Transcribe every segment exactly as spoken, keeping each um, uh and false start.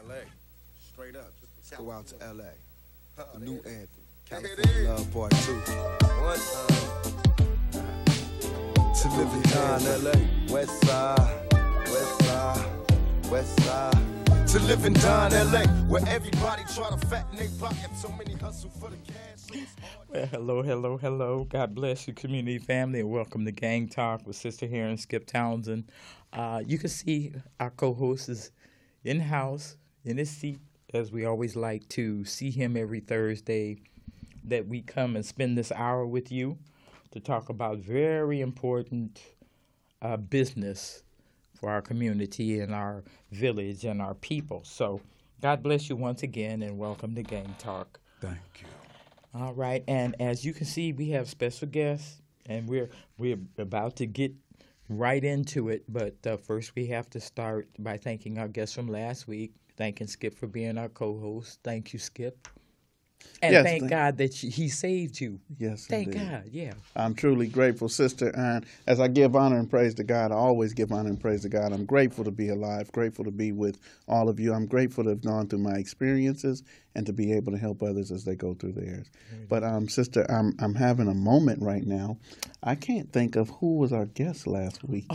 L A. Straight up. Just go out to L A. The new anthem. There it California is. Love Part two. One time. To live in Don, L A. West side, west side, west side. To live in Don, L A. Where everybody try to fatten their pockets. So many hustle for the cash. Well, hello, hello, hello. God bless you, community family, and welcome to Gang Talk with Sister Hare and Skip Townsend. Uh, you can see our co-host is in-house, in his seat, as we always like to see him every Thursday, that we come and spend this hour with you to talk about very important uh, business for our community and our village and our people. So God bless you once again, and welcome to Gang Talk. Thank you. All right, and as you can see, we have special guests, and we're we're about to get right into it. But uh, first, we have to start by thanking our guests from last week. Thanking Skip for being our co-host. Thank you, Skip. And Yes, thank thank- God that you, he saved you. Yes, Thank indeed. God, yeah. I'm truly grateful, sister. And as I give honor and praise to God, I always give honor and praise to God. I'm grateful to be alive, grateful to be with all of you. I'm grateful to have gone through my experiences and to be able to help others as they go through theirs. But, um, sister, I'm I'm having a moment right now. I can't think of who was our guest last week.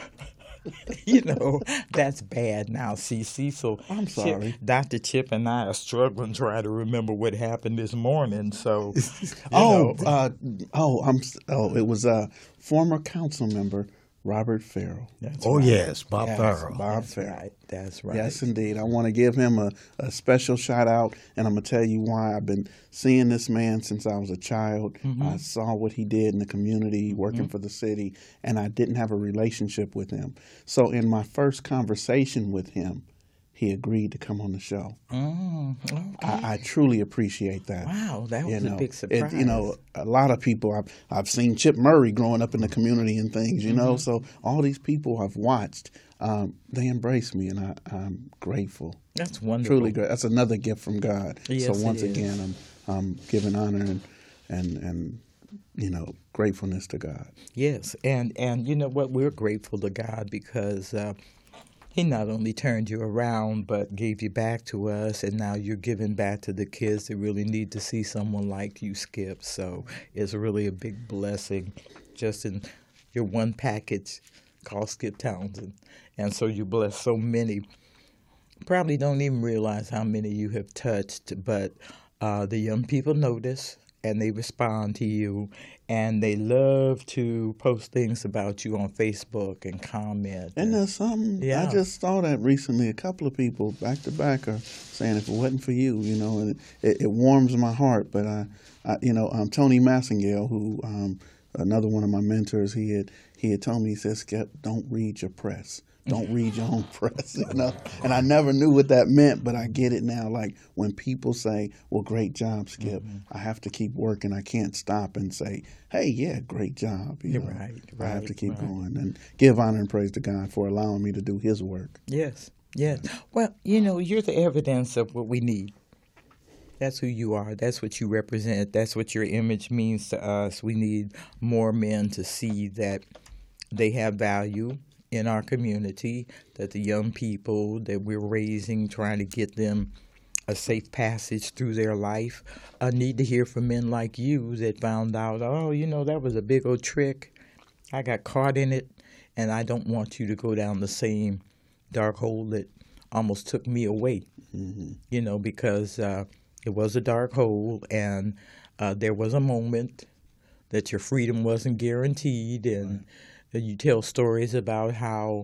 You know, that's bad now, see, Cecil. I'm Chip- sorry. Doctor Chip and I are struggling trying to remember what happened this morning, so, you oh, know. uh, oh, I'm. s- Oh, it was a former council member, Robert Farrell. That's Oh, right. yes, Bob Yes, Farrell. Bob That's Farrell. right, that's right. Yes, indeed. I want to give him a, a special shout out, and I'm going to tell you why. I've been seeing this man since I was a child. I saw what he did in the community, working for the city, and I didn't have a relationship with him. So, in my first conversation with him, he agreed to come on the show. Mm, okay. I, I truly appreciate that. Wow, that was You a know, big it- surprise. you know, a lot of people, I've, I've seen Chip Murray growing up in the community and things, you know, so all these people I've watched, um, they embrace me, and I, I'm grateful. That's wonderful. Truly great. That's another gift from God. Yes, so it once is. again, I'm, I'm giving honor and, and, and, you know, gratefulness to God. Yes, and and you know what? We're grateful to God because uh, He not only turned you around, but gave you back to us, and now you're giving back to the kids that really need to see someone like you, Skip. So it's really a big blessing, just in your one package called Skip Townsend, and so you bless so many. Probably don't even realize how many you have touched, but uh, the young people notice and they respond to you, and they love to post things about you on Facebook and comment. And there's something, Yeah. I just saw that recently. A couple of people back to back are saying, if it wasn't for you, you know, and it, it warms my heart. But, I, I you know, um, Tony Massengale, who, um, another one of my mentors, he had, he had told me, he said, Skip, don't read your press. Don't read your own press, you know. And I never knew what that meant, but I get it now. Like when people say, well, great job, Skip, I have to keep working. I can't stop and say, hey, yeah, great job. You You're know, right, I have to right, keep right. going and give honor and praise to God for allowing me to do his work. Yes, yes. Well, you know, you're the evidence of what we need. That's who you are. That's what you represent. That's what your image means to us. We need more men to see that they have value in our community, that the young people that we're raising, trying to get them a safe passage through their life, uh, need to hear from men like you that found out, oh, you know, that was a big old trick. I got caught in it, and I don't want you to go down the same dark hole that almost took me away, Mm-hmm. you know, because uh, it was a dark hole, and uh, there was a moment that your freedom wasn't guaranteed, and you tell stories about how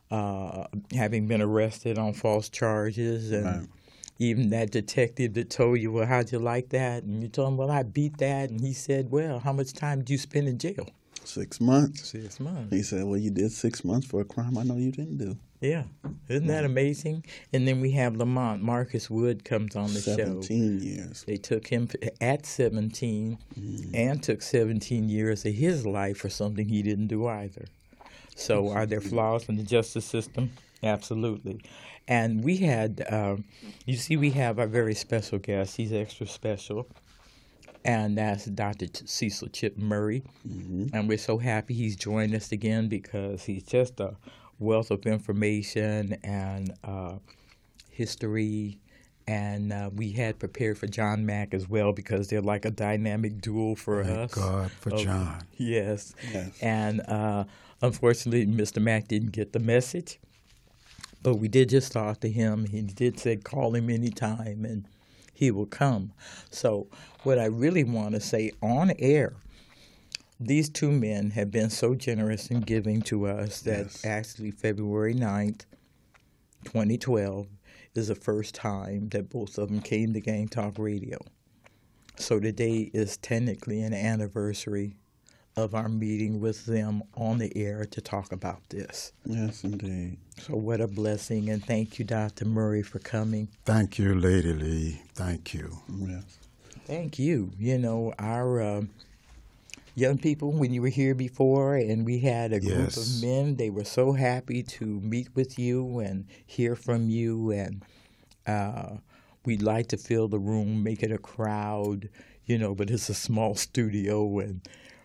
uh, having been arrested on false charges, and Right. even that detective that told you, well, how'd you like that? And you told him, well, I beat that. And he said, well, how much time did you spend in jail? Six months. Six months. He said, well, you did six months for a crime I know you didn't do. Yeah. Isn't that amazing? And then we have Lamont. Marcus Wood comes on the show. seventeen years. They took him at seventeen and took seventeen years of his life for something he didn't do either. So are there flaws in the justice system? Absolutely. And we had, um, you see, we have our very special guest. He's extra special. And that's Doctor Ch- Cecil Chip Murray. And we're so happy he's joined us again because he's just a wealth of information, and uh, history, and uh, we had prepared for John Mack as well because they're like a dynamic duo for Thank us. God for Oh, John. Yes. Yes. And uh, unfortunately, Mister Mack didn't get the message, but we did just talk to him. He did say call him anytime, and he will come. So what I really want to say on air, these two men have been so generous in giving to us that Yes. actually February ninth, twenty twelve, is the first time that both of them came to Gang Talk Radio. So today is technically an anniversary of our meeting with them on the air to talk about this. Yes, indeed. So what a blessing, and thank you, Doctor Murray, for coming. Thank you, Lady Lee. Thank you. Yes. Thank you. You know, our uh, young people, when you were here before and we had a group Yes. of men, they were so happy to meet with you and hear from you. And uh, we'd like to fill the room, make it a crowd, you know, but it's a small studio and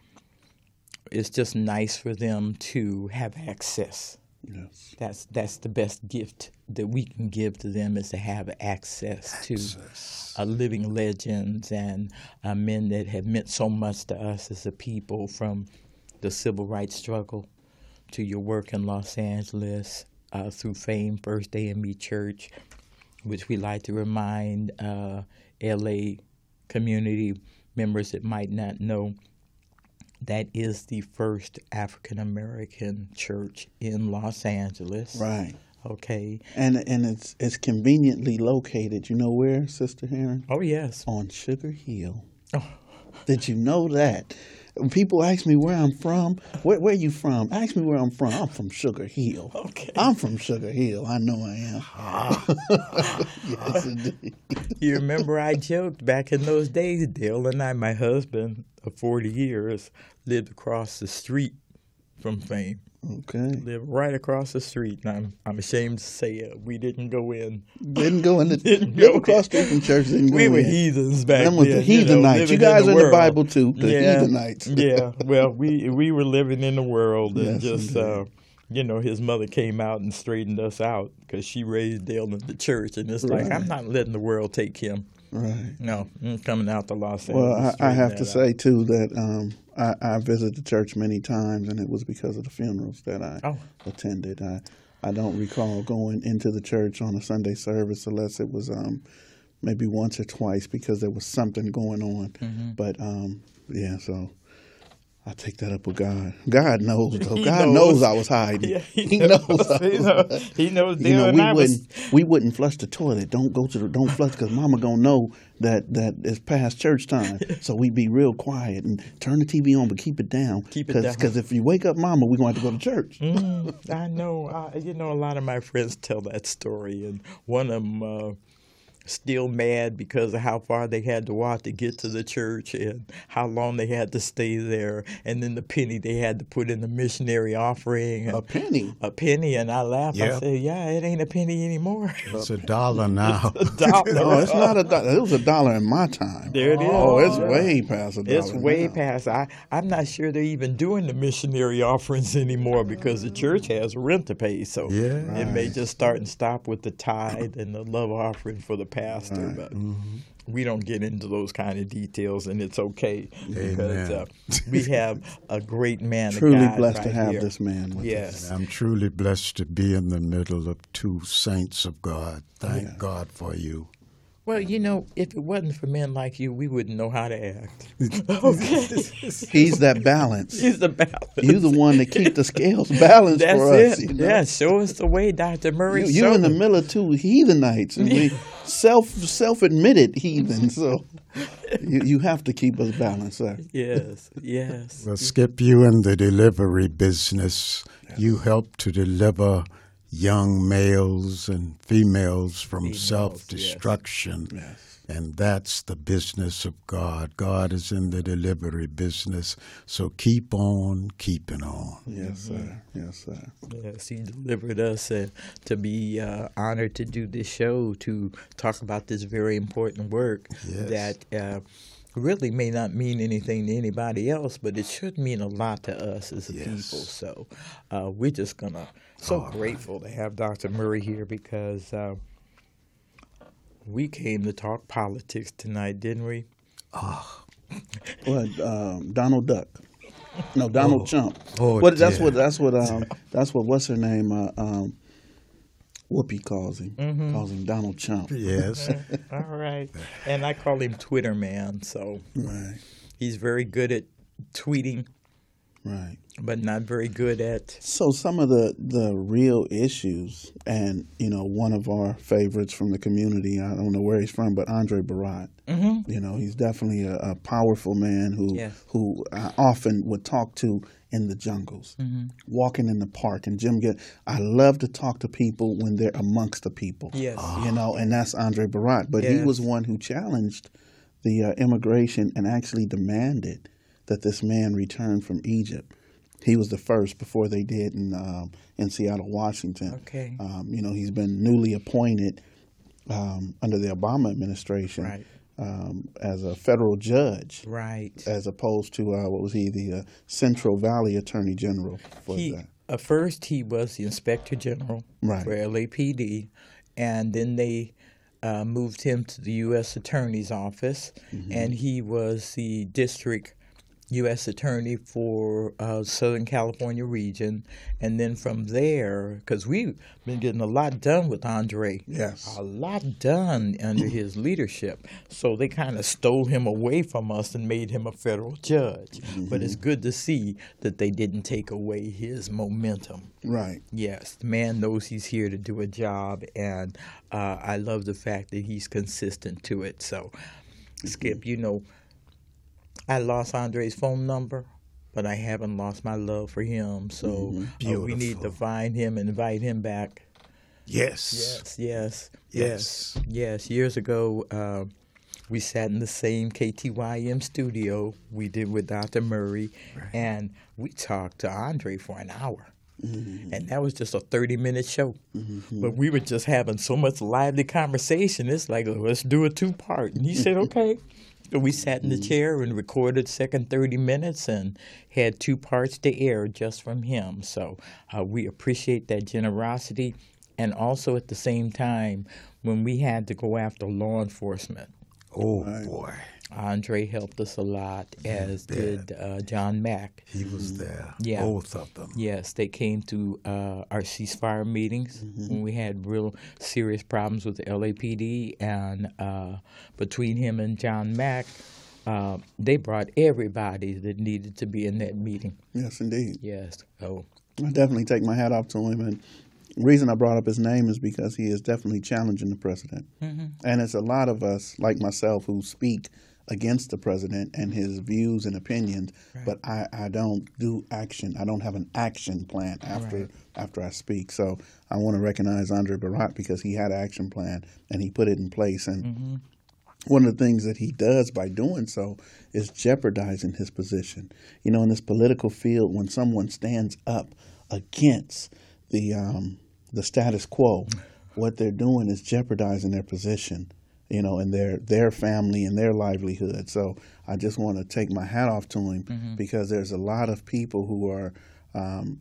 it's just nice for them to have access. Yes. That's that's the best gift that we can give to them is to have access, Access. to uh, living legends and uh, men that have meant so much to us as a people, from the civil rights struggle to your work in Los Angeles uh, through Fame First A M E Church, which we like to remind uh, L A community members that might not know. That is the first African-American church in Los Angeles. Right. Okay. And and it's it's conveniently located. You know where, Sister Heron? Oh, yes. On Sugar Hill. Oh. Did you know that? When people ask me where I'm from, where where you from? Ask me where I'm from. I'm from Sugar Hill. Okay. I'm from Sugar Hill. I know I am. Yes, indeed. You remember I joked back in those days, Dale and I, my husband of forty years, lived across the street from Fame. Okay. Lived right across the street. And I'm, I'm ashamed to say it. We didn't go in. Didn't go in the Didn't live go across the street from church. Didn't go We were in. heathens back Them was then. the you know, heathenites. You, living guys in are the in the world. Bible too. The yeah, heathenites. yeah. Well, we we were living in the world, and Yes, just indeed. uh, you know, his mother came out and straightened us out because she raised Dale in the church, and it's like Right. I'm not letting the world take him. Right. No, I'm coming out to Los Angeles. Well, I, I straighten have that to out. say too that um, I, I visited the church many times, and it was because of the funerals that I Oh. attended. I I don't recall going into the church on a Sunday service unless it was um, maybe once or twice because there was something going on. Mm-hmm. But um, yeah, so I take that up with God. God knows, though. He God knows. knows I was hiding. Yeah, he, he knows. knows. I He was knows. hiding. He knows You Dale know, and we I wouldn't was- we wouldn't flush the toilet. Don't go to the don't flush because Mama gonna know that that it's past church time. So we be real quiet and turn the T V on, but keep it down. Keep it Cause, down. Because if you wake up Mama, we're going to have to go to church. Mm, I know. I, you know, a lot of my friends tell that story, and one of them uh, still mad because of how far they had to walk to get to the church and how long they had to stay there, and then the penny they had to put in the missionary offering. And A penny. a penny, and I laughed. I Yep. said, "Yeah, it ain't a penny anymore." It's a dollar now. A dollar. No, it's not a dollar. It was a dollar in my time. There it is. Oh, it's way past a dollar. It's way now. past. I, I'm not sure they're even doing the missionary offerings anymore because the church has rent to pay. So Yeah. it may just start and stop with the tithe and the love offering for the pastor. Right. But Mm-hmm. we don't get into those kind of details, and it's okay because Amen. uh, we have a great man. Truly of God blessed right to have here. this man with Yes. I'm truly blessed to be in the middle of two saints of God. Thank God for you. Well, you know, if it wasn't for men like you, we wouldn't know how to act. Okay. He's that balance. He's the balance. You're the one that keep the scales balanced That's for us. it. You know? Yeah, show us the way, Doctor Murray. You, you're show in the them. middle of two heathenites, and we self self admitted heathen. So you you have to keep us balanced, sir. Yes, yes. Well, Skip, you in the delivery business. You help to deliver young males and females from Females, self-destruction. Yes. And that's the business of God. God is in the delivery business. So keep on keeping on. Yes, sir. Yes, sir. Yes, he delivered us uh, to be uh, honored to do this show, to talk about this very important work Yes. that uh, really may not mean anything to anybody else, but it should mean a lot to us as a Yes. people. So uh, we're just going to, so All grateful to have Doctor Murray here because uh, We came to talk politics tonight, didn't we? What? Um, Donald Duck. No, Donald Oh. Trump. Oh, what? That's dear. what. That's what. Um, that's what. What's her name? Uh, um, Whoopi calls him. Mm-hmm. Calls him Donald Trump. Yes. All right. And I call him Twitter Man, so Right. he's very good at tweeting, Right. but not very good at. So some of the, the real issues, and you know, one of our favorites from the community, I don't know where he's from, but Andre Barat. Mm-hmm. You know, he's definitely a, a powerful man who Yes. who I often would talk to in the jungles, Mm-hmm. walking in the park. And Jim, get I love to talk to people when they're amongst the people. Yes. You know, and that's Andre Barat. But he Yes. was one who challenged the uh, immigration and actually demanded that this man return from Egypt. He was the first before they did in um, in Seattle, Washington. Okay. Um, you know, he's been newly appointed um, under the Obama administration Right. um, as a federal judge, Right. as opposed to uh, what was he, the uh, Central Valley Attorney General for He, that. at first, he was the Inspector General Right. for L A P D, and then they uh, moved him to the U S Attorney's Office, Mm-hmm. and he was the District U S Attorney for uh, Southern California region. And then from there, because we've been getting a lot done with Andre, Yes. a lot done under his leadership. So they kind of stole him away from us and made him a federal judge. But it's good to see that they didn't take away his momentum. Right. Yes, the man knows he's here to do a job, and uh, I love the fact that he's consistent to it. So, Skip, you know, I lost Andre's phone number, but I haven't lost my love for him. So uh, we need to Beautiful. find him and invite him back. Yes. Yes, yes, Yes. yes, yes. Years ago, uh, we sat in the same K T Y M studio we did with Doctor Murray, and we talked to Andre for an hour. And that was just a thirty-minute show. But we were just having so much lively conversation. It's like, let's do a two-part. And he said, okay. So we sat in the chair and recorded second thirty minutes and had two parts to air just from him. So uh, we appreciate that generosity. And also at the same time, when we had to go after law enforcement, Oh, boy. Andre helped us a lot, as did uh, John Mack. He was there. Yeah. Both of them. Yes, they came to uh, our ceasefire meetings when we had real serious problems with the L A P D, and uh, between him and John Mack, uh, they brought everybody that needed to be in that meeting. Yes, indeed. Yes. Oh, I definitely take my hat off to him. And the reason I brought up his name is because he is definitely challenging the president. Mm-hmm. And it's a lot of us, like myself, who speak against the president and his views and opinions, Right. but I, I don't do action. I don't have an action plan after Right. after I speak. So I want to recognize Andre Barat because he had an action plan and he put it in place. And Mm-hmm. one of the things that he does by doing so is jeopardizing his position. You know, in this political field, when someone stands up against the um, the status quo, what they're doing is jeopardizing their position, you know, and their their family and their livelihood. So I just want to take my hat off to him Mm-hmm. because there's a lot of people who are, um,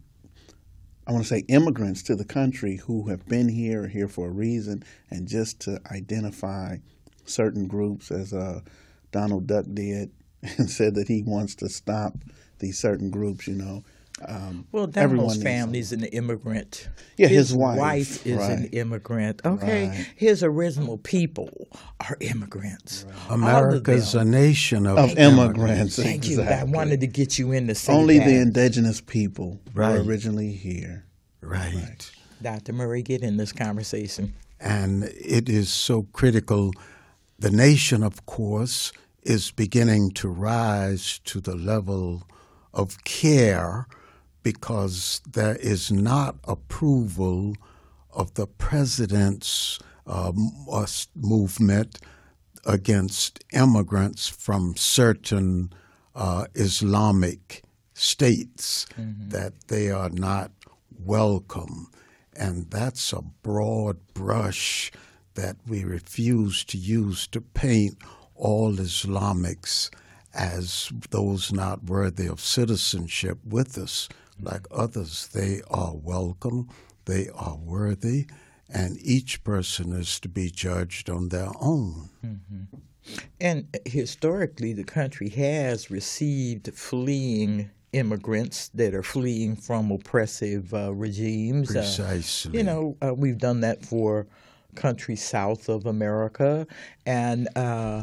I want to say, immigrants to the country who have been here, here for a reason, and just to identify certain groups, as uh, Donald Duck did, and said that he wants to stop these certain groups, you know. Um, well, everyone Donald's needs family's an immigrant. Yeah, his wife, is an right. immigrant. Okay, Right. his original people are immigrants. All of America's them. a nation of, Of immigrants. Thank you. I Exactly. wanted to get you in to say Only that. the indigenous people Right. were originally here. Right. Doctor Murray, get in this conversation. And it is so critical. The nation, of course, is beginning to rise to the level of care because there is not approval of the president's uh, movement against immigrants from certain uh, Islamic states, mm-hmm. that they are not welcome. And that's a broad brush that we refuse to use to paint all Islamics as those not worthy of citizenship with us. Like others, they are welcome, they are worthy, and each person is to be judged on their own. Mm-hmm. And historically, the country has received fleeing immigrants that are fleeing from oppressive uh, regimes. Precisely. Uh, you know, uh, we've done that for countries south of America, and uh,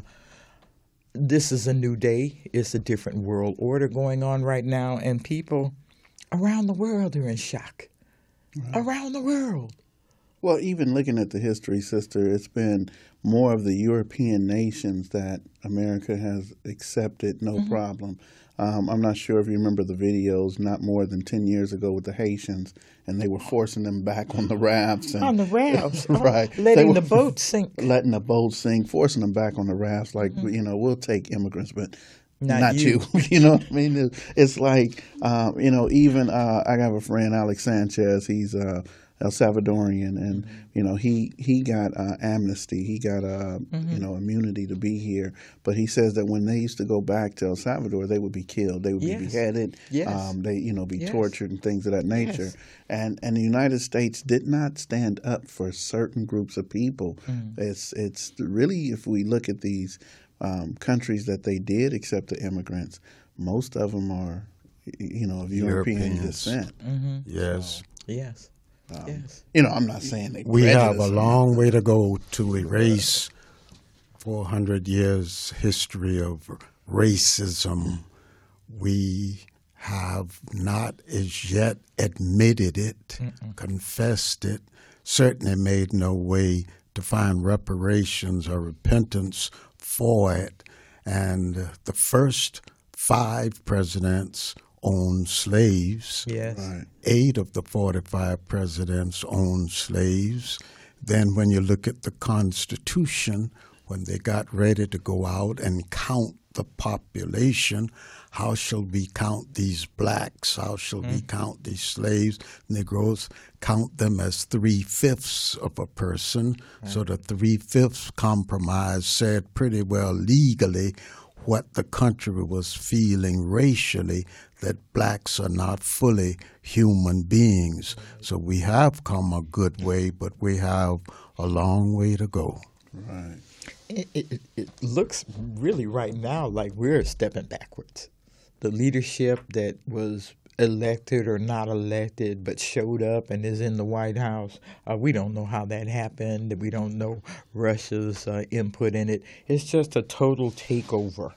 this is a new day. It's a different world order going on right now, and people around the world are in shock. Right. Around the world. Well, even looking at the history, sister, it's been more of the European nations that America has accepted, no mm-hmm. problem. Um, I'm not sure if you remember the videos not more than ten years ago with the Haitians, and they were forcing them back on the rafts. And, on the rafts, right. Oh, letting the boat sink. Letting the boat sink, forcing them back on the rafts, like, mm-hmm. you know, we'll take immigrants, but not, not you. you. You know what I mean? It's like, um, you know, even uh, I have a friend, Alex Sanchez, he's uh, El Salvadorian, and mm-hmm. you know he he got uh, amnesty, he got uh, mm-hmm. you know immunity to be here. But he says that when they used to go back to El Salvador, they would be killed, they would yes. be beheaded, yes. um, they you know be yes. tortured and things of that nature. Yes. And and the United States did not stand up for certain groups of people. Mm-hmm. It's it's really, if we look at these um, countries that they did accept the immigrants, most of them are you know of European Europeans. descent. Mm-hmm. Yes. So, yes. Um, yes. You know, I'm not saying they. We have a long way to go to erase four hundred years history of racism. We have not as yet admitted it, Mm-mm. confessed it, certainly made no way to find reparations or repentance for it. And uh, the first five presidents owned slaves. Yes. Right. Eight of the forty-five presidents owned slaves. Then when you look at the Constitution, when they got ready to go out and count the population, how shall we count these blacks? How shall mm. we count these slaves, Negroes? Count them as three-fifths of a person. Right. So the three-fifths compromise said pretty well legally what the country was feeling racially, that blacks are not fully human beings. So we have come a good way, but we have a long way to go. Right. It, it, it looks really right now like we're stepping backwards. The leadership that was elected or not elected but showed up and is in the White House, uh, we don't know how that happened. We don't know Russia's uh, input in it. It's just a total takeover.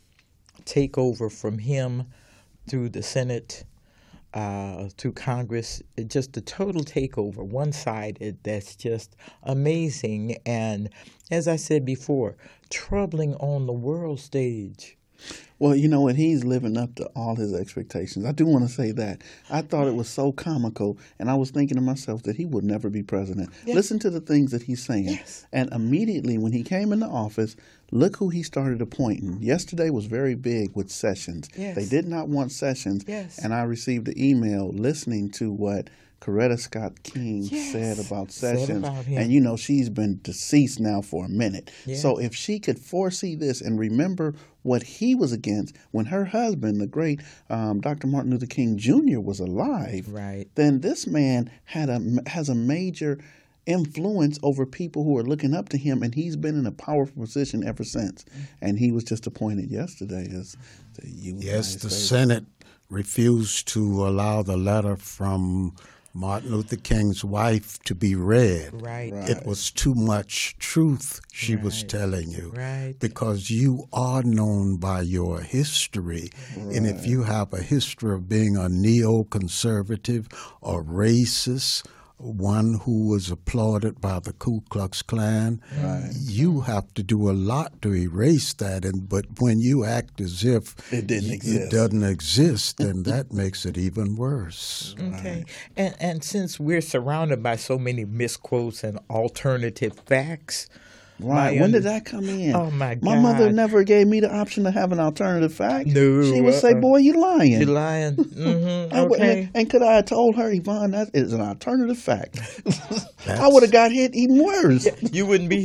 Takeover from him through the Senate, uh, to Congress, it just a total takeover, one-sided, that's just amazing. And as I said before, troubling on the world stage. Well, you know, and he's living up to all his expectations. I do want to say that. I thought it was so comical, and I was thinking to myself that he would never be president. Yes. Listen to the things that he's saying. Yes. And immediately when he came into office, look who he started appointing. Yesterday was very big with Sessions. Yes. They did not want Sessions. Yes. And I received an email listening to what Coretta Scott King yes. said about Sessions. Said about him. And, you know, she's been deceased now for a minute. Yes. So if she could foresee this and remember what he was against when her husband, the great um, Doctor Martin Luther King Junior, was alive, right. then this man had a, has a major influence over people who are looking up to him, and he's been in a powerful position ever since. And he was just appointed yesterday as the U S Yes, the States. Senate refused to allow the letter from Martin Luther King's wife to be read. Right. Right. It was too much truth she right. was telling you. Right. Because you are known by your history. Right. And if you have a history of being a neoconservative or racist, one who was applauded by the Ku Klux Klan, right. you have to do a lot to erase that. And but when you act as if it didn't y- exist, it doesn't exist, then that makes it even worse. Okay, Right. and and since we're surrounded by so many misquotes and alternative facts, Right. my When under- did that come in? Oh my God! My mother never gave me the option to have an alternative fact. No, She would say, uh-uh. "Boy, you lying." You're lying. Mm-hmm. I would- Okay. and, and could I have told her, Yvonne, that is an alternative fact? I would have got hit even worse. You wouldn't be here.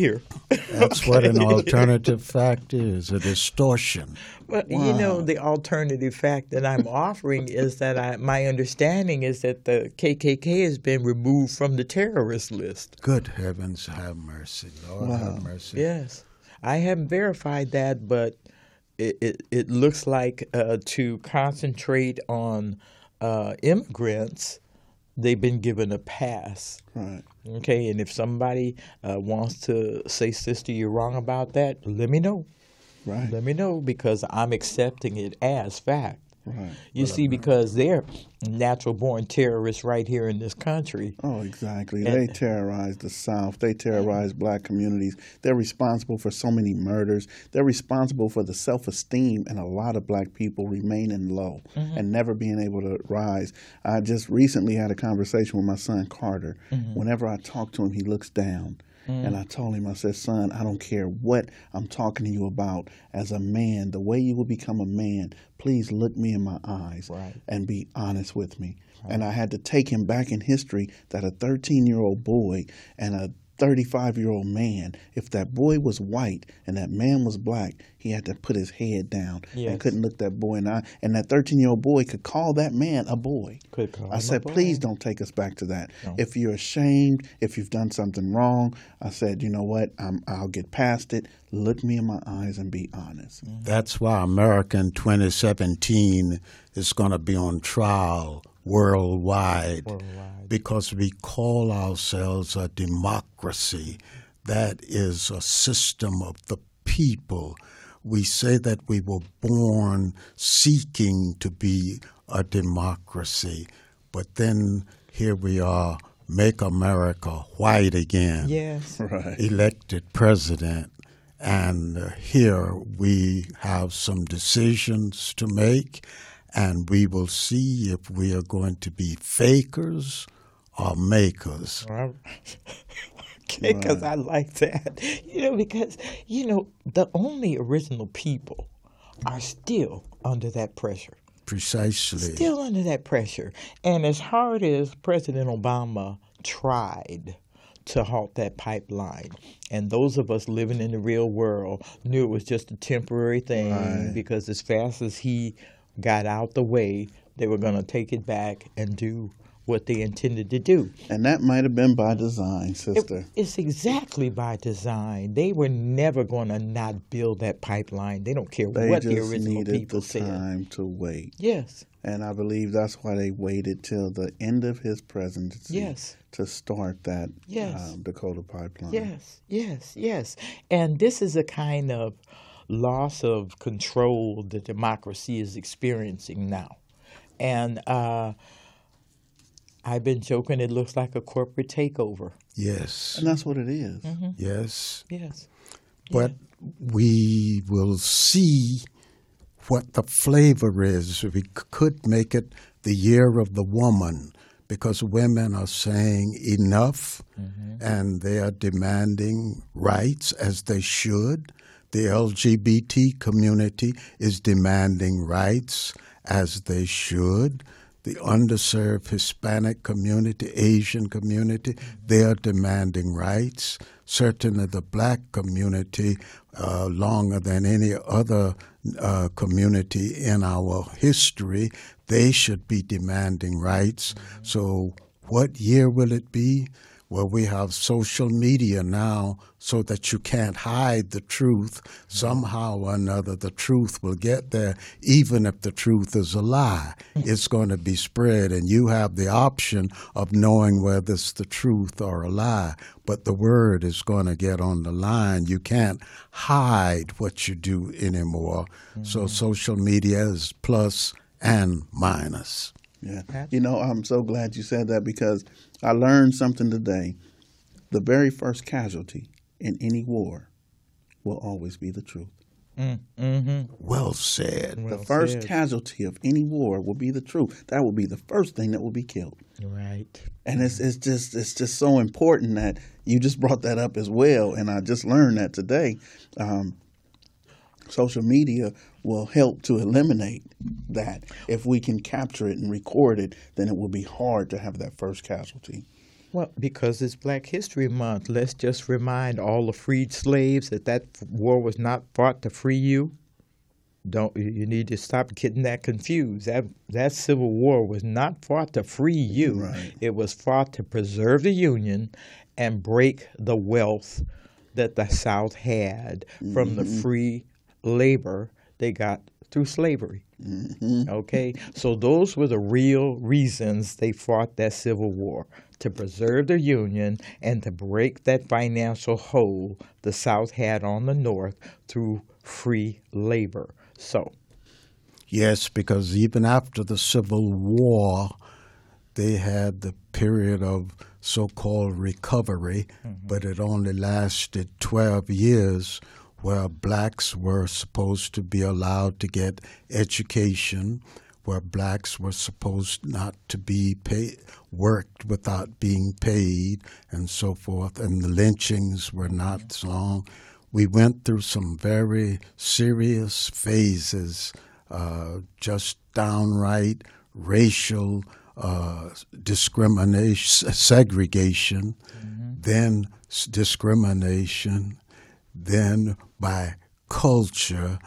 That's what an alternative fact is, a distortion. Well, you know, the alternative fact that I'm offering is that I, my understanding is that the K K K has been removed from the terrorist list. Good heavens, have mercy, Lord, Wow. have mercy. Yes. I haven't verified that, but it, it, it looks like uh, to concentrate on uh, immigrants, they've been given a pass. Right. Okay, and if somebody uh, wants to say, sister, you're wrong about that, let me know. Right. Let me know, because I'm accepting it as fact. Right. You see, because they're natural-born terrorists right here in this country. Oh, exactly. And- They terrorize the South. They terrorize black communities. They're responsible for so many murders. They're responsible for the self-esteem and a lot of black people remaining low and never being able to rise. I just recently had a conversation with my son Carter. Whenever I talk to him, he looks down. And I told him, I said, son, I don't care what I'm talking to you about. As a man, the way you will become a man, please look me in my eyes Right. and be honest with me. And I had to take him back in history that a thirteen-year-old boy and a thirty-five-year-old man, if that boy was white and that man was black, he had to put his head down Yes. and couldn't look that boy in the eye. And that thirteen-year-old boy could call that man a boy. Could call I him said, a boy. please don't take us back to that. No. If you're ashamed, if you've done something wrong, I said, you know what, I'm, I'll get past it. Look me in my eyes and be honest. That's why America in twenty seventeen is going to be on trial worldwide, Worldwide. because we call ourselves a democracy. That is a system of the people. We say that we were born seeking to be a democracy, but then here we are, make America white again. Yes. Right. Elected president, and uh, here we have some decisions to make, and we will see if we are going to be fakers or makers. Okay, because I like that. You know, because, you know, the only original people are still under that pressure. Precisely. Still under that pressure. And as hard as President Obama tried to halt that pipeline, and those of us living in the real world knew it was just a temporary thing, Right. because as fast as he got out the way, they were going to take it back and do what they intended to do. And that might have been by design, sister. It- it's exactly by design. They were never going to not build that pipeline. They don't care They what the just original needed people the said. time to wait. Yes, And I believe that's why they waited till the end of his presidency yes. to start that Yes. um, Dakota pipeline. Yes, yes, yes. And this is a kind of loss of control that democracy is experiencing now. And uh, I've been joking, it looks like a corporate takeover. Yes, And that's what it is. Mm-hmm. yes. Yes. But we will see what the flavor is. We c- could make it the year of the woman, because women are saying enough, and they are demanding rights, as they should. The L G B T community is demanding rights, as they should. The underserved Hispanic community, Asian community, they are demanding rights. Certainly the black community, uh, longer than any other uh, community in our history, they should be demanding rights. So what year will it be? Well, we have social media now so that you can't hide the truth. Somehow or another, the truth will get there, even if the truth is a lie. It's going to be spread, and you have the option of knowing whether it's the truth or a lie. But the word is going to get on the line. You can't hide what you do anymore. So social media is plus and minus. Yeah. You know, I'm so glad you said that, because I learned something today. The very first casualty in any war will always be the truth. Well said. the first casualty of any war will be the truth. That will be the first thing that will be killed. Right. And it's it's just it's just so important that you just brought that up as well. And I just learned that today. Um, social media will help to eliminate that. If we can capture it and record it, then it will be hard to have that first casualty. Well, because it's Black History Month, let's just remind all the freed slaves that that war was not fought to free you. Don't you need to stop getting that confused. That that Civil War was not fought to free you. Right. It was fought to preserve the Union and break the wealth that the South had mm-hmm. from the free labor they got through slavery. Mm-hmm. Okay? So those were the real reasons they fought that Civil War, to preserve the Union and to break that financial hold the South had on the North through free labor. So, yes, because even after the Civil War, they had the period of so-called recovery, mm-hmm. but it only lasted twelve years, where blacks were supposed to be allowed to get education, where blacks were supposed not to be paid, worked without being paid, and so forth, and the lynchings were not so long. We went through some very serious phases, uh, just downright racial uh, discrimination, segregation, mm-hmm. then discrimination, then by culture,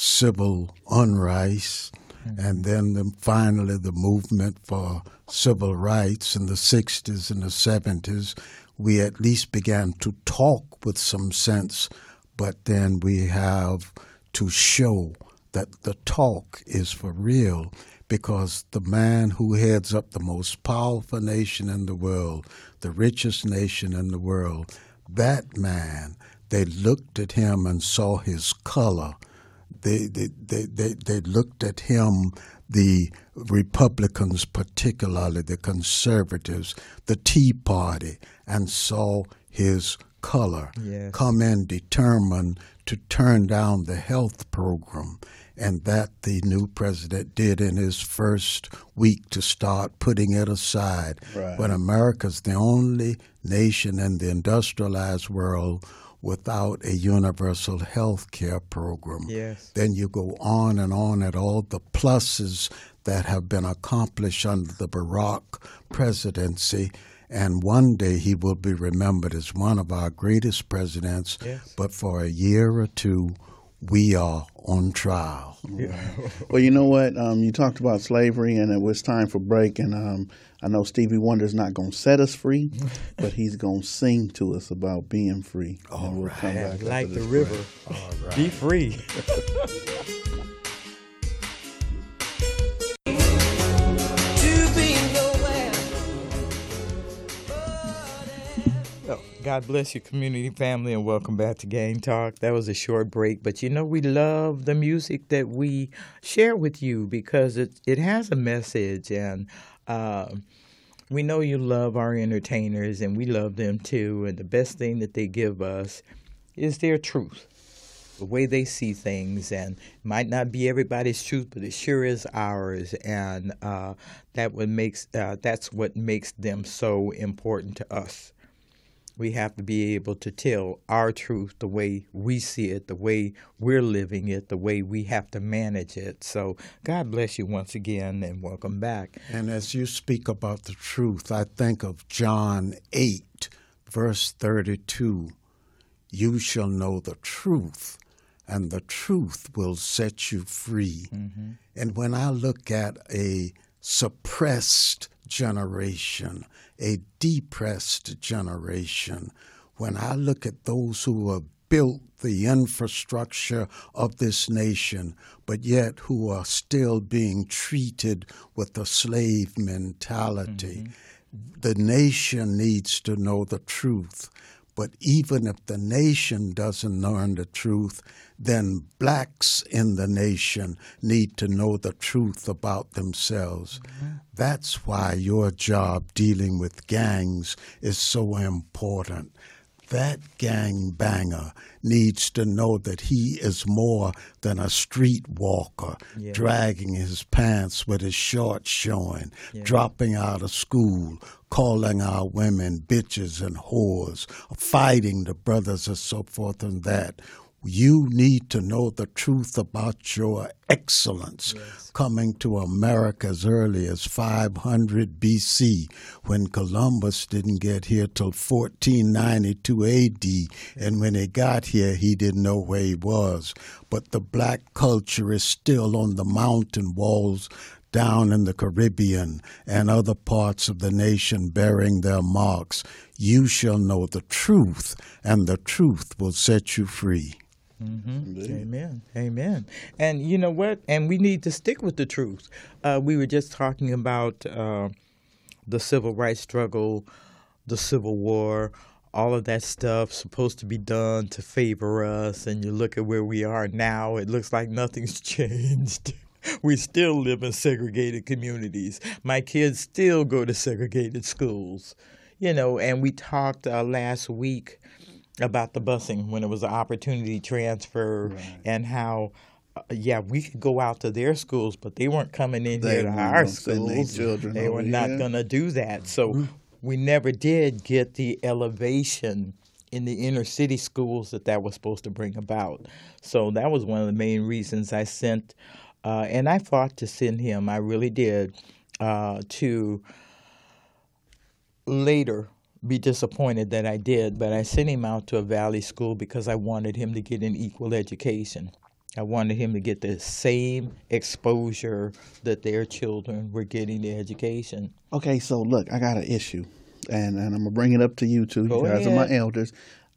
civil unrest, mm-hmm. and then the, finally the movement for civil rights in the sixties and the seventies. We at least began to talk with some sense, but then we have to show that the talk is for real, because the man who heads up the most powerful nation in the world, the richest nation in the world, that man, they looked at him and saw his color. They, they, they, they, they looked at him, the Republicans particularly, the conservatives, the Tea Party, and saw his color, yes. come in determined to turn down the health program, and that the new president did in his first week to start putting it aside. Right. But America's the only nation in the industrialized world without a universal health care program. Yes. Then you go on and on at all the pluses that have been accomplished under the Barack presidency. And one day he will be remembered as one of our greatest presidents. Yes. But for a year or two, we are on trial. Yeah. Well, you know what? Um, you talked about slavery, and it was time for break. And um, I know Stevie Wonder's not going to set us free, but he's going to sing to us about being free. All and we'll right. come back Like after the this river. break. All right. Be free. God bless your community family, and welcome back to Gang Talk. That was a short break, but you know we love the music that we share with you because it it has a message, and uh, we know you love our entertainers, and we love them too. And the best thing that they give us is their truth, the way they see things, and it might not be everybody's truth, but it sure is ours, and uh, that what makes uh, that's what makes them so important to us. We have to be able to tell our truth the way we see it, the way we're living it, the way we have to manage it. So God bless you once again, and welcome back. And as you speak about the truth, I think of John eight, verse thirty-two. You shall know the truth, and the truth will set you free. Mm-hmm. And when I look at a suppressed generation, a depressed generation, when I look at those who have built the infrastructure of this nation, but yet who are still being treated with a slave mentality, mm-hmm. the nation needs to know the truth. But even if the nation doesn't learn the truth, then blacks in the nation need to know the truth about themselves. Mm-hmm. That's why your job dealing with gangs is so important. That gangbanger needs to know that he is more than a streetwalker, yeah. dragging his pants with his shorts showing, yeah. dropping out of school, calling our women bitches and whores, fighting the brothers and so forth and that. You need to know the truth about your excellence, yes. coming to America as early as five hundred B C, when Columbus didn't get here till fourteen ninety-two A D, and when he got here, he didn't know where he was. But the black culture is still on the mountain walls down in the Caribbean and other parts of the nation bearing their marks. You shall know the truth, and the truth will set you free. Mm-hmm. Amen. Amen. And you know what? And we need to stick with the truth. Uh, we were just talking about uh, the civil rights struggle, the Civil War, all of that stuff supposed to be done to favor us. And you look at where we are now, it looks like nothing's changed. We still live in segregated communities. My kids still go to segregated schools. You know, and we talked uh, last week about the busing when it was an opportunity transfer, right. and how, uh, yeah, we could go out to their schools, but they weren't coming in they here to our schools. They were not going to do that. So mm-hmm. we never did get the elevation in the inner city schools that that was supposed to bring about. So that was one of the main reasons I sent, uh, and I fought to send him, I really did, uh, to later be disappointed that I did, but I sent him out to a Valley school because I wanted him to get an equal education. I wanted him to get the same exposure that their children were getting the education. Okay, so look, I got an issue, and, and I'm going to bring it up to you too. Go you guys ahead. are my elders.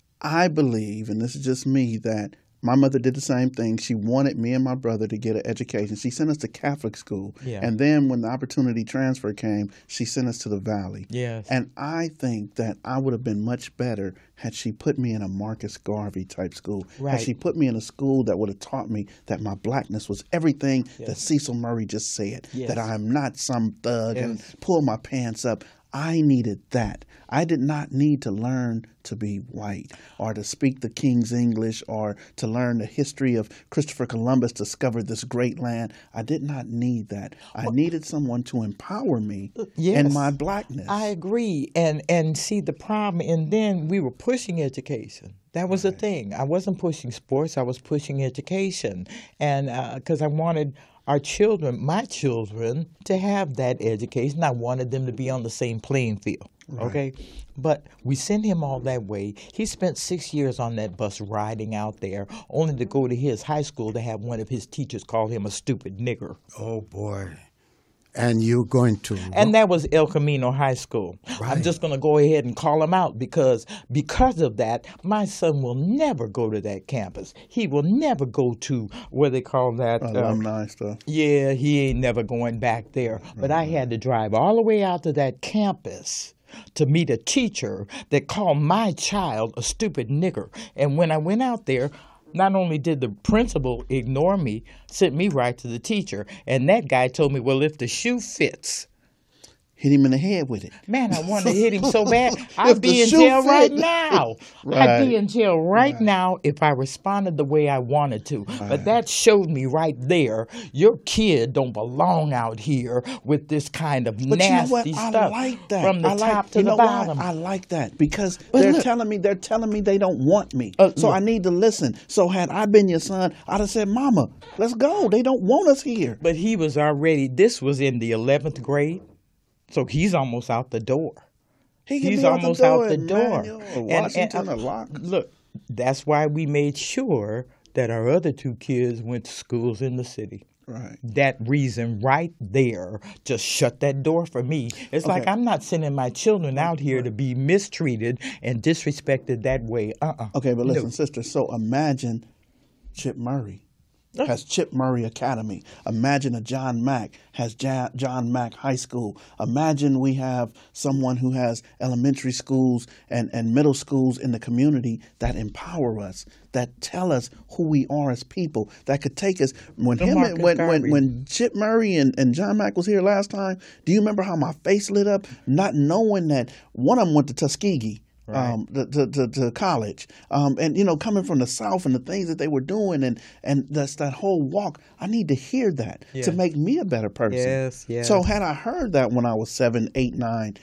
I believe, and this is just me, that my mother did the same thing. She wanted me and my brother to get an education. She sent us to Catholic school. Yeah. And then when the opportunity transfer came, she sent us to the Valley. Yes. And I think that I would have been much better had she put me in a Marcus Garvey type school. Right. Had she put me in a school that would have taught me that my blackness was everything yes. that Cecil Murray just said, yes. that I'm not some thug yes. and pull my pants up. I needed that. I did not need to learn to be white or to speak the King's English or to learn the history of Christopher Columbus discovered this great land. I did not need that. I well, needed someone to empower me yes, in my blackness. I agree. And and see the problem, and then we were pushing education. That was right. the thing. I wasn't pushing sports. I was pushing education. And because uh, I wanted our children, my children, to have that education. I wanted them to be on the same playing field, right. okay? But we sent him all that way. He spent six years on that bus riding out there, only to go to his high school to have one of his teachers call him a stupid nigger. Oh, boy. And you're going to... And that was El Camino High School. Right. I'm just going to go ahead and call him out because because of that, my son will never go to that campus. He will never go to what they call that... Alumni um, stuff. Yeah, he ain't never going back there. Right. But I had to drive all the way out to that campus to meet a teacher that called my child a stupid nigger. And when I went out there... Not only did the principal ignore me, sent me right to the teacher, and that guy told me, well, if the shoe fits. Hit him in the head with it. Man, I wanted to hit him so bad. I'd be in jail fit. right now. right. I'd be in jail right, right now if I responded the way I wanted to. Right. But that showed me right there, your kid don't belong out here with this kind of but nasty you know what? stuff. I like that. From the I like, top to you the know bottom. Why? I like that because but they're look, telling me they're telling me they don't want me. Uh, so look. I need to listen. So had I been your son, I'd have said, Mama, let's go. They don't want us here. But he was already, this was in the eleventh grade. So he's almost out the door. He he's out almost the door out the door. And, Washington and, uh, look, that's why we made sure that our other two kids went to schools in the city. Right. That reason right there just shut that door for me. It's okay. Like I'm not sending my children out here to be mistreated and disrespected that way. Uh-uh. Okay, but listen, no. sister, so imagine Chip Murray has Chip Murray Academy. Imagine a John Mack has ja- John Mack High School. Imagine we have someone who has elementary schools and, and middle schools in the community that empower us, that tell us who we are as people, that could take us. When him, when, when when Chip Murray and, and John Mack was here last time, do you remember how my face lit up? Not knowing that one of them went to Tuskegee. Right. Um, to, to, to college, um, and you know, coming from the South and the things that they were doing, and and that's that whole walk. I need to hear that yeah. to make me a better person. Yes, yes. So had I heard that when I was seven, eight, nine,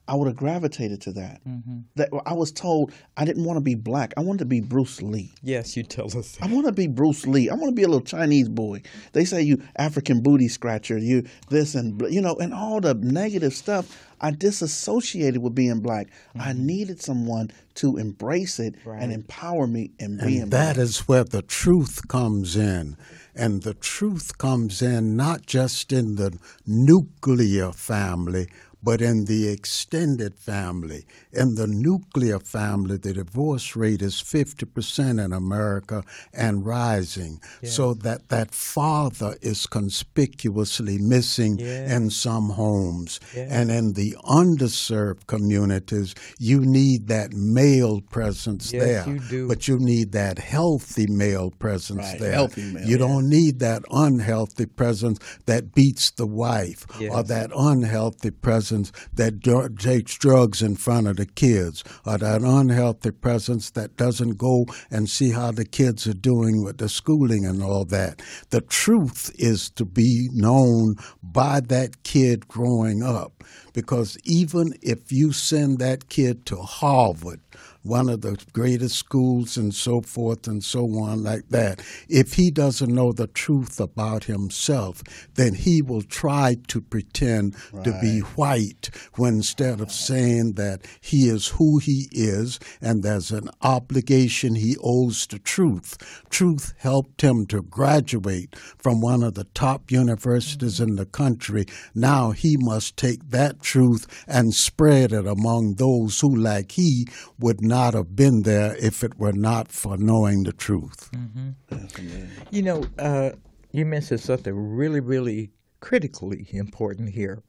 I would have gravitated to that. Mm-hmm. That I was told I didn't want to be black. I wanted to be Bruce Lee. Yes, you tell us. I want to be Bruce Lee. I want to be a little Chinese boy. They say you African booty scratcher, you this and you know, and all the negative stuff. I disassociated with being black. Mm-hmm. I needed someone to embrace it right. and empower me in and being that black. is where the truth comes in. And the truth comes in not just in the nuclear family, but in the extended family. In the nuclear family, the divorce rate is fifty percent in America and rising. Yes. So that that father is conspicuously missing yes. in some homes. Yes. And in the underserved communities, you need that male presence yes, there. You do. But you need that healthy male presence right. there. Healthy male, you yeah. don't need that unhealthy presence that beats the wife yes. or that unhealthy presence that dr- takes drugs in front of the kids, or that unhealthy presence that doesn't go and see how the kids are doing with the schooling and all that. The truth is to be known by that kid growing up, because even if you send that kid to Harvard, one of the greatest schools and so forth and so on like that, if he doesn't know the truth about himself, then he will try to pretend right. to be white when instead of saying that he is who he is and there's an obligation he owes to truth. Truth helped him to graduate from one of the top universities in the country. Now he must take that truth and spread it among those who, like he, would not have been there if it were not for knowing the truth. Mm-hmm. You know, uh, you mentioned something really, really critically important here.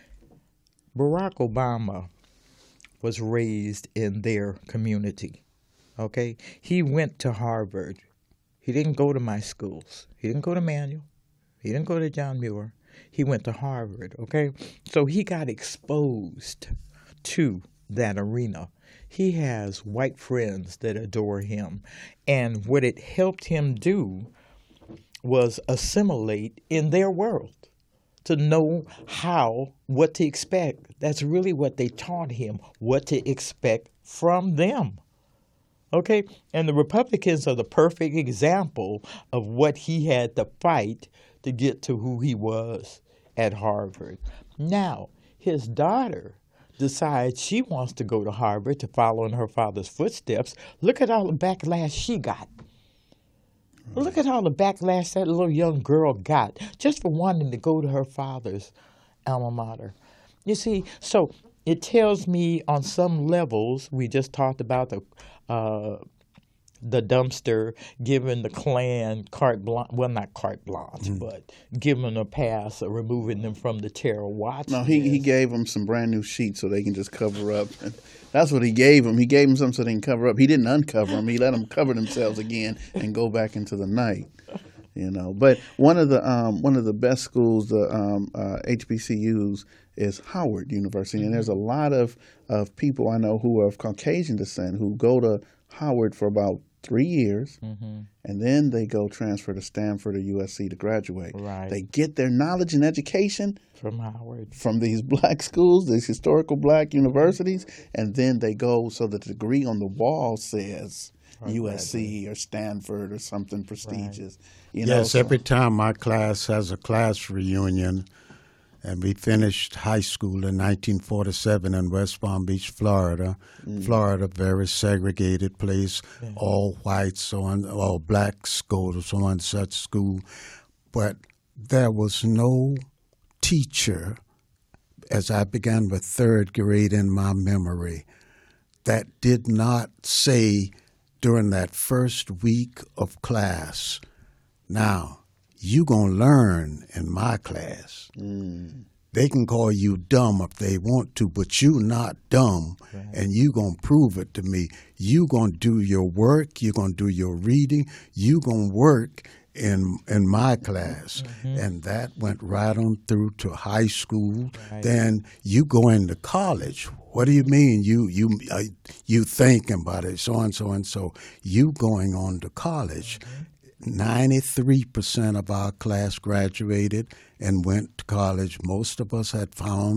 Barack Obama was raised in their community, okay? He went to Harvard. He didn't go to my schools. He didn't go to Manual. He didn't go to John Muir. He went to Harvard, okay? So he got exposed to that arena. He has white friends that adore him. And what it helped him do was assimilate in their world, to know how, what to expect. That's really what they taught him, what to expect from them. Okay? And the Republicans are the perfect example of what he had to fight to get to who he was at Harvard. Now, his daughter decides she wants to go to Harvard to follow in her father's footsteps. Look at all the backlash she got. Right. Look at all the backlash that little young girl got just for wanting to go to her father's alma mater. You see, so it tells me on some levels, we just talked about the uh, the dumpster giving the Klan carte blanche, well, not carte blanche, mm. but giving a pass or removing them from the terror watch. No, he, he gave them some brand new sheets so they can just cover up. That's what he gave them. He gave them something so they can cover up. He didn't uncover them. He let them cover themselves again and go back into the night. You know, but one of the um, one of the best schools, the um, uh, H B C Us, is Howard University, mm-hmm. and there's a lot of, of people I know who are of Caucasian descent who go to Howard for about three years, mm-hmm. and then they go transfer to Stanford or U S C to graduate. Right. They get their knowledge and education from Howard, from these black schools, these historical black universities, and then they go so the degree on the wall says right. U S C or Stanford or something prestigious. Right. yes, You know, so. Every time my class has a class reunion, and we finished high school in nineteen forty-seven in West Palm Beach, Florida. Mm. Florida, very segregated place, yeah. all whites, so on, all blacks go to so on such school. But there was no teacher, as I began with third grade in my memory, that did not say during that first week of class, now, you gonna learn in my class. Mm. They can call you dumb if they want to, but you not dumb, right. and you gonna prove it to me. You gonna do your work. You gonna do your reading. You gonna work in in my class, mm-hmm. and that went right on through to high school. Right. Then you go into college. What do you mean? You you uh, you thinking about it? So and so and so. You going on to college. Mm-hmm. ninety-three percent of our class graduated and went to college. Most of us had found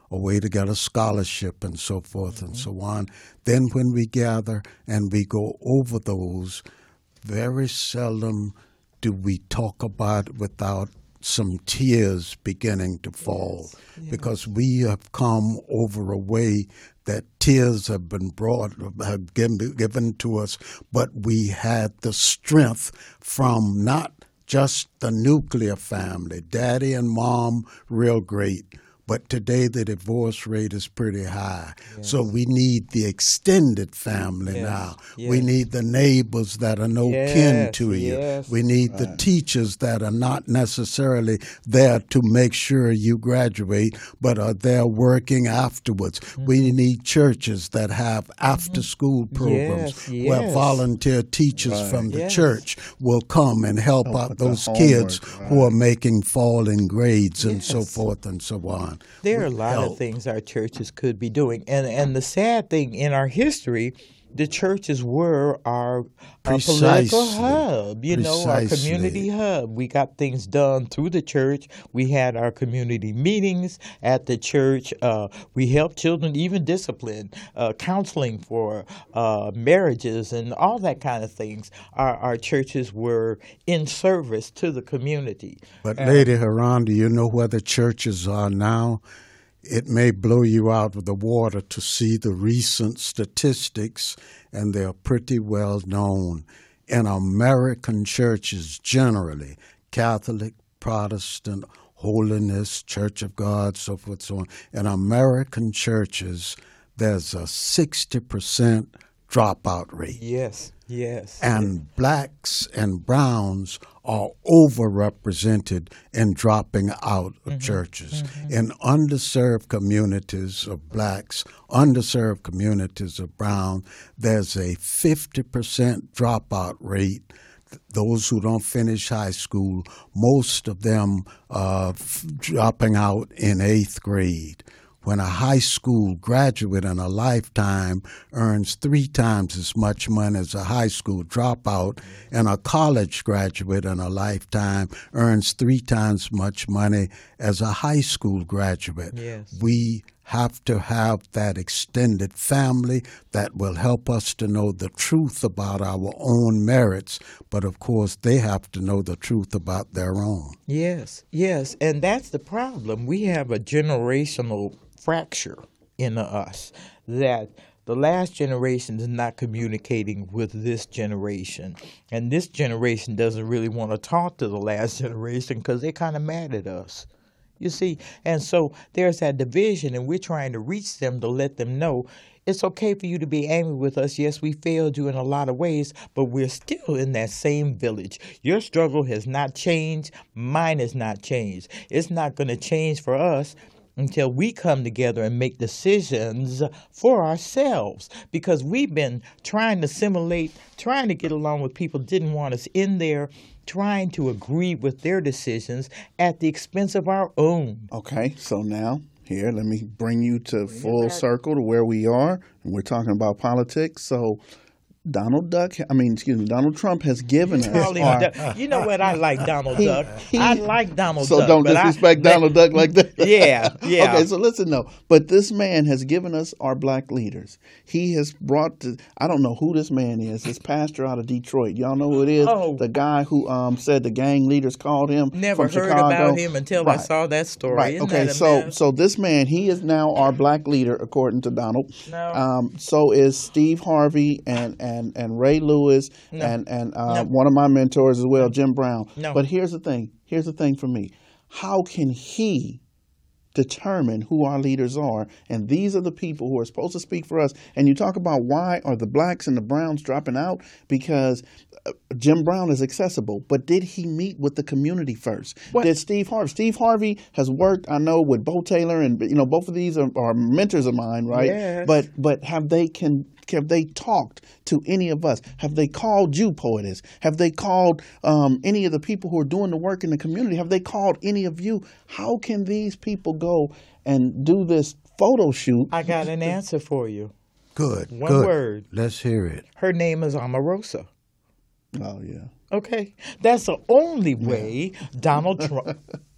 a way to get a scholarship and so forth and so on. Then when we gather and we go over those, very seldom do we talk about it without some tears beginning to fall, yes. Yeah. Because we have come over a way that tears have been brought, have given, given to us, but we had the strength from not just the nuclear family, daddy and mom, real great. But today the divorce rate is pretty high. Yes. So we need the extended family yes. now. Yes. We need the neighbors that are no yes. kin to you. Yes. We need right. the teachers that are not necessarily there to make sure you graduate, but are there working afterwards. Mm-hmm. We need churches that have after-school programs yes. where yes. volunteer teachers right. from the yes. church will come and help help out those kids right. who are making falling grades yes. and so forth and so on. There are a lot of things our churches could be doing. And and the sad thing in our history, the churches were our, our political hub, you Precisely. know, our community hub. We got things done through the church. We had our community meetings at the church. Uh, we helped children, even discipline, uh, counseling for uh, marriages and all that kind of things. Our, our churches were in service to the community. But uh, Lady Haran, do you know where the churches are now? It may blow you out of the water to see the recent statistics, and they're pretty well known. In American churches generally, Catholic, Protestant, Holiness, Church of God, so forth, so on. In American churches, there's a sixty percent dropout rate. Yes, yes. And blacks and browns are overrepresented in dropping out of mm-hmm. churches. Mm-hmm. In underserved communities of blacks, underserved communities of brown, there's a fifty percent dropout rate. Those who don't finish high school, most of them uh, f- dropping out in eighth grade. When a high school graduate in a lifetime earns three times as much money as a high school dropout, and a college graduate in a lifetime earns three times as much money as a high school graduate. Yes. We have to have that extended family that will help us to know the truth about our own merits, but of course they have to know the truth about their own. Yes, yes, and that's the problem. We have a generational fracture in us that the last generation is not communicating with this generation, and this generation doesn't really want to talk to the last generation because they're kind of mad at us. You see, and so there's that division, and we're trying to reach them to let them know it's okay for you to be angry with us. Yes, we failed you in a lot of ways, but we're still in that same village. Your struggle has not changed. Mine has not changed. It's not going to change for us until we come together and make decisions for ourselves, because we've been trying to assimilate, trying to get along with people who didn't want us in there, trying to agree with their decisions at the expense of our own. Okay, so now here, let me bring you to full circle to where we are, and we're talking about politics. So Donald Duck, I mean, excuse me, Donald Trump has given us. Our, you know what? I like Donald he, Duck. He, I like Donald so Duck. So don't disrespect I, Donald Duck like that. Yeah, yeah. Okay, so listen, though. But this man has given us our black leaders. He has brought, to, I don't know who this man is, this pastor out of Detroit. Y'all know who it is? Oh. The guy who um, said the gang leaders called him Never from heard Chicago. about him until right. I saw that story. Right, Isn't okay, that a so mess? so this man, he is now our black leader, according to Donald. No. Um, so is Steve Harvey and, and, and Ray Lewis. Lewis no. and and uh, no. one of my mentors as well, Jim Brown. No. But here's the thing. Here's the thing for me. How can he determine who our leaders are? And these are the people who are supposed to speak for us. And you talk about why are the blacks and the browns dropping out? Because uh, Jim Brown is accessible, but did he meet with the community first? What? Did Steve Harvey? Steve Harvey has worked, I know, with Bo Taylor, and you know, both of these are, are mentors of mine, right? Yes. But but have they can have they talked to any of us? Have they called you, poetess? Have they called um, any of the people who are doing the work in the community? Have they called any of you? How can these people go and do this photo shoot? I got an answer for you. Good. One good. word. Let's hear it. Her name is Omarosa. Oh, yeah. Okay. That's the only way Donald Trump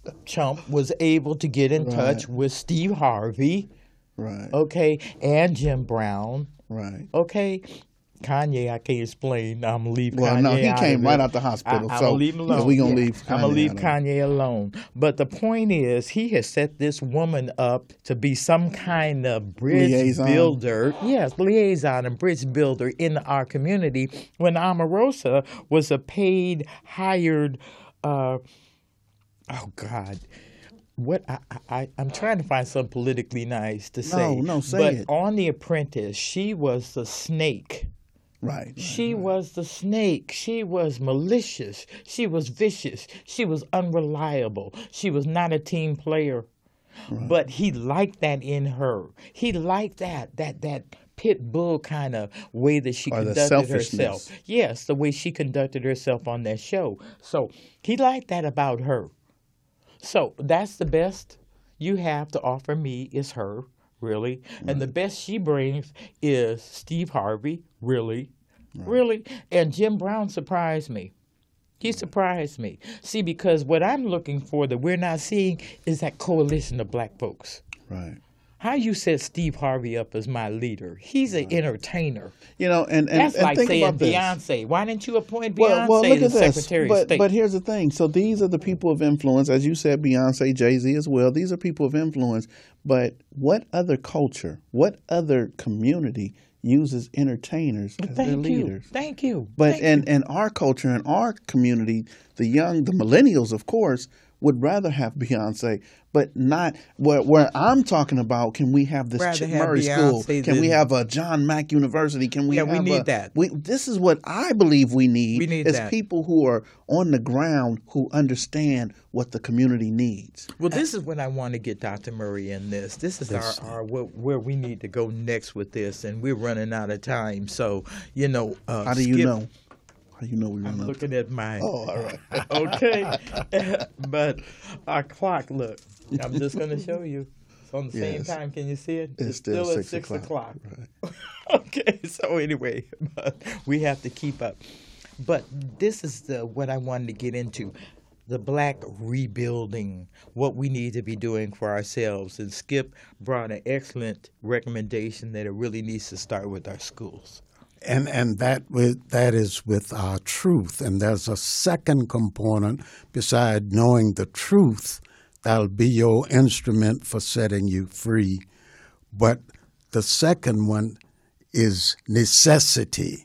chump was able to get in Right. touch with Steve Harvey, Right. okay, and Jim Brown, Right. okay. Kanye, I can't explain. I'm gonna leave Well, Kanye no, he out came of right it. out the hospital, I, I'm so gonna leave him yeah, alone. we gonna leave I'm gonna Kanye leave out of it. Kanye alone. But the point is, he has set this woman up to be some kind of bridge Liaison. builder. Yes, liaison and bridge builder in our community. When Omarosa was a paid, hired. Uh, oh God. What I, I I'm trying to find something politically nice to say. No, no, say but it. on The Apprentice, she was the snake. Right. She was the snake. She was malicious. She was vicious. She was unreliable. She was not a team player. But he liked that in her. He liked that that that pit bull kind of way that she Or the conducted selfishness. herself. Yes, the way she conducted herself on that show. So he liked that about her. So that's the best you have to offer me is her, really. And the best she brings is Steve Harvey, really. Really. And Jim Brown surprised me. He surprised me. See, because what I'm looking for that we're not seeing is that coalition of black folks. Right. How you set Steve Harvey up as my leader? He's an entertainer. You know, and and, That's and like think saying about this. Beyonce. Why didn't you appoint Beyonce Well, well, look as at this. Secretary But of State? but here's the thing. So these are the people of influence, as you said, Beyonce, Jay-Z as well. These are people of influence. But what other culture, what other community uses entertainers as their Thank you. leaders? Thank you. But Thank in, in our culture, in our community, the young, the millennials, of course, would rather have Beyonce, but not where, where I'm talking about. Can we have this Rather Chip have Murray School? Beyonce Can we than- have a John Mack University? Can we? Yeah, we have need a- that. We, this is what I believe we need. We need is that. people who are on the ground who understand what the community needs. Well, this is what I want to get Doctor Murray in this. This is our, our where, where we need to go next with this, and we're running out of time. So, you know, uh, How do you Skip, know? How do you know we run I'm up? looking at my. Oh, all right. Okay, but our clock. Look, I'm just going to show you. It's on the same Yes. time. Can you see it? It's still at six six o'clock. o'clock. Okay, so anyway, but we have to keep up. But this is the what I wanted to get into. The black rebuilding, what we need to be doing for ourselves. And Skip brought an excellent recommendation that it really needs to start with our schools. And and that with that is with our truth. And there's a second component beside knowing the truth that'll be your instrument for setting you free. But the second one is necessity.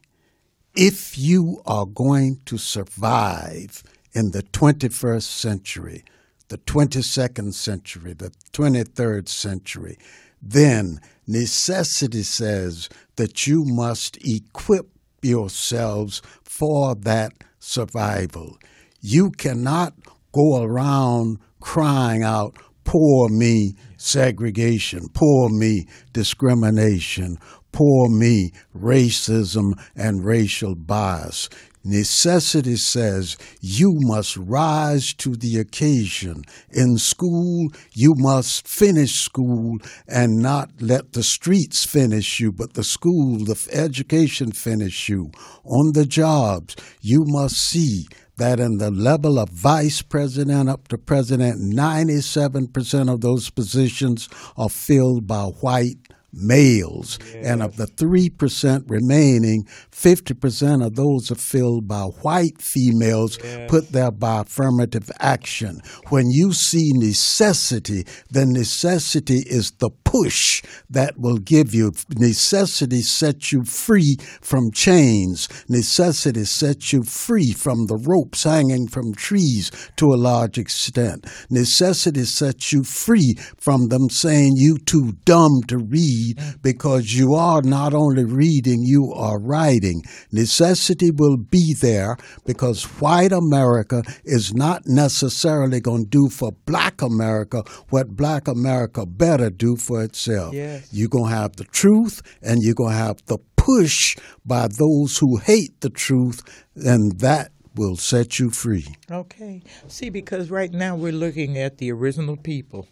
If you are going to survive in the twenty-first century, the twenty-second century, the twenty-third century, then necessity says that you must equip yourselves for that survival. You cannot go around crying out, "Poor me, segregation, poor me, discrimination, poor me, racism and racial bias." Necessity says you must rise to the occasion. In school, you must finish school and not let the streets finish you, but the school, the education finish you. On the jobs, you must see that in the level of vice president up to president, ninety-seven percent of those positions are filled by white males. Yes. And of the three percent remaining, fifty percent of those are filled by white females, yes, put there by affirmative action. When you see necessity, then necessity is the push that will give you. Necessity sets you free from chains. Necessity sets you free from the ropes hanging from trees to a large extent. Necessity sets you free from them saying you too dumb to read, because you are not only reading, you are writing. Necessity will be there because white America is not necessarily going to do for black America what black America better do for itself. Yes. You're going to have the truth, and you're going to have the push by those who hate the truth, and that will set you free. Okay. See, because right now we're looking at the original people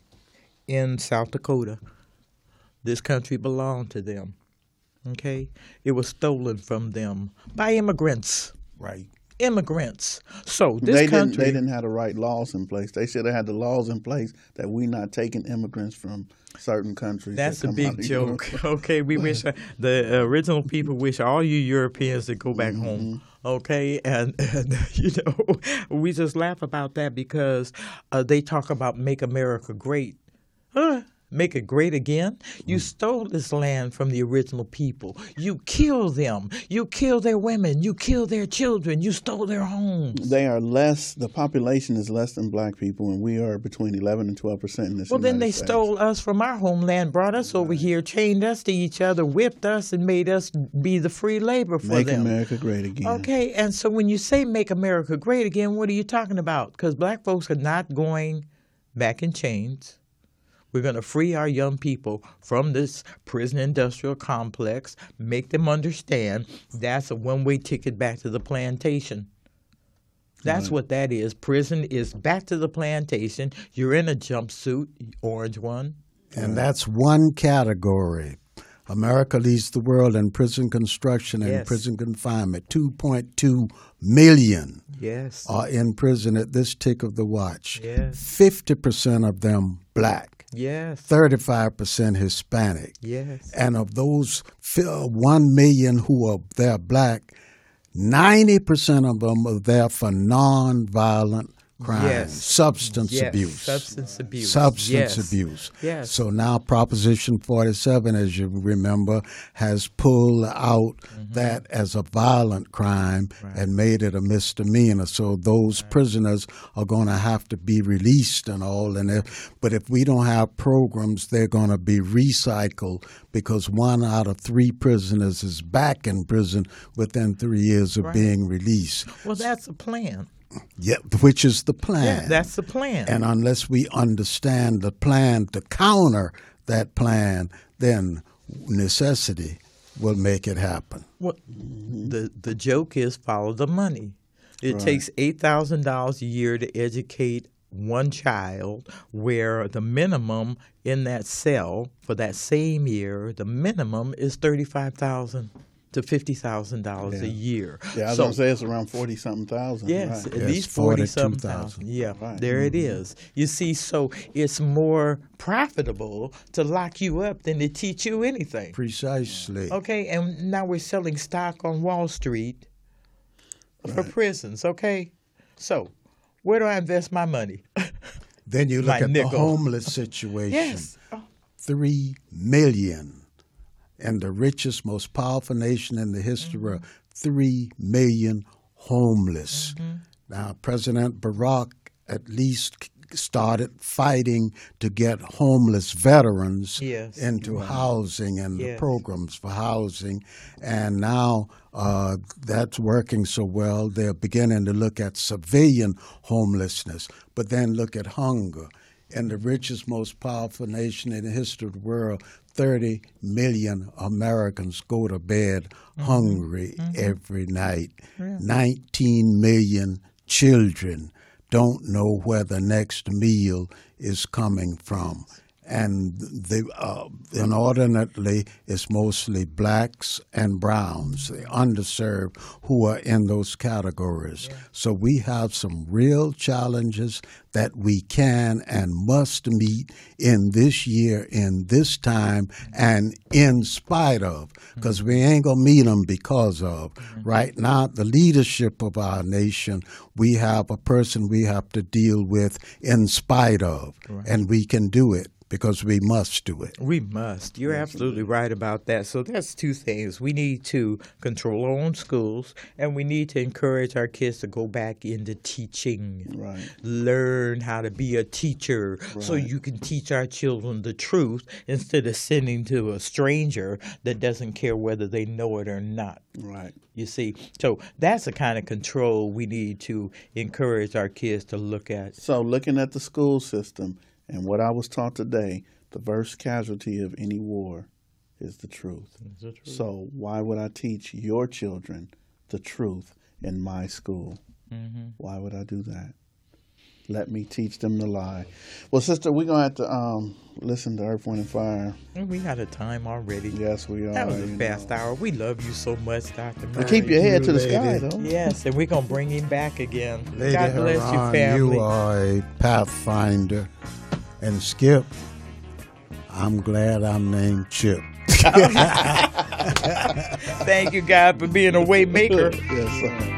in South Dakota. This country belonged to them, okay? It was stolen from them by immigrants. Right. immigrants. So this they country, didn't, they didn't have the right laws in place. They should have had the laws in place that we're not taking immigrants from certain countries. that's that a come big out of joke. Europe. Okay, we wish uh, the original people wish all you Europeans to go back Mm-hmm. home. Okay, and, and you know we just laugh about that because uh, they talk about make America great. Huh? Make it great again? You stole this land from the original people. You killed them. You killed their women. You killed their children. You stole their homes. They are less. The population is less than black people, and we are between eleven and twelve percent in this. Well, then United they States. stole us from our homeland, brought us over here, chained us to each other, whipped us, and made us be the free labor for Make them. America great again. Okay, and so when you say make America great again, what are you talking about? Because black folks are not going back in chains. We're going to free our young people from this prison industrial complex, make them understand that's a one-way ticket back to the plantation. That's Right. what that is. Prison is back to the plantation. You're in a jumpsuit, orange one. And that's one category. America leads the world in prison construction and Yes. prison confinement. two point two million Yes. are in prison at this tick of the watch. Yes. fifty percent of them black, Yes. thirty-five percent Hispanic. Yes. And of those fi- one million who are there black, ninety percent of them are there for nonviolent crimes, Yes. substance Yes. abuse. Substance abuse. Substance Yes. abuse. Yes. So now Proposition forty-seven, as you remember, has pulled out Mm-hmm. that as a violent crime and made it a misdemeanor. So those prisoners are going to have to be released and all. And if, but if we don't have programs, they're going to be recycled because one out of three prisoners is back in prison within three years of Right. being released. Well, that's a plan. Yeah, which is the plan. Yeah, that's the plan. And unless we understand the plan to counter that plan, then necessity will make it happen. Well, the the joke is follow the money. It Right. takes eight thousand dollars a year to educate one child, where the minimum in that cell for that same year, the minimum is thirty five thousand to fifty thousand dollars a Yeah. year. Yeah, I was So- gonna say it's around forty something thousand. Yes, right. at Yes, least forty something forty-two thousand. thousand. Yeah, Right. there it is. You see, so it's more profitable to lock you up than to teach you anything. Precisely. Okay, and now we're selling stock on Wall Street for prisons. Okay, so where do I invest my money? Then you look My at nickel. the homeless situation. Yes. Oh, Three million. And the richest, most powerful nation in the history Mm-hmm. of three million homeless. Mm-hmm. Now, President Barack at least started fighting to get homeless veterans Yes. into housing and the Yes. programs for housing. And now uh, that's working so well, they're beginning to look at civilian homelessness, but then look at hunger. In the richest, most powerful nation in the history of the world, thirty million Americans go to bed hungry every night. nineteen million children don't know where the next meal is coming from. And the, uh, inordinately, it's mostly blacks and browns, the underserved, who are in those categories. So we have some real challenges that we can and must meet in this year, in this time, and in spite of, because we ain't going to meet them because of. Right now, the leadership of our nation, we have a person we have to deal with in spite of, and we can do it. Because we must do it. we must. You're absolutely right about that. So that's two things. We need to control our own schools, and we need to encourage our kids to go back into teaching. Right. Learn how to be a teacher so you can teach our children the truth instead of sending to a stranger that doesn't care whether they know it or not. Right. You see, so that's the kind of control we need to encourage our kids to look at. So looking at the school system and what I was taught today, the first casualty of any war is the truth. So why would I teach your children the truth in my school? Mm-hmm. Why would I do that? let me teach them to lie. Well, sister, we're going to have to um, listen to Earth, Wind, and Fire. We had a time already. Yes, we are. That was a you fast know. hour. We love you so much, Doctor Murray. And keep your head you, to the lady. sky, though. Yes, and we're going to bring him back again. Lady God bless Haran, you, family. you are a pathfinder. And Skip, I'm glad I'm named Chip. Thank you, God, for being a way maker. Yes, sir.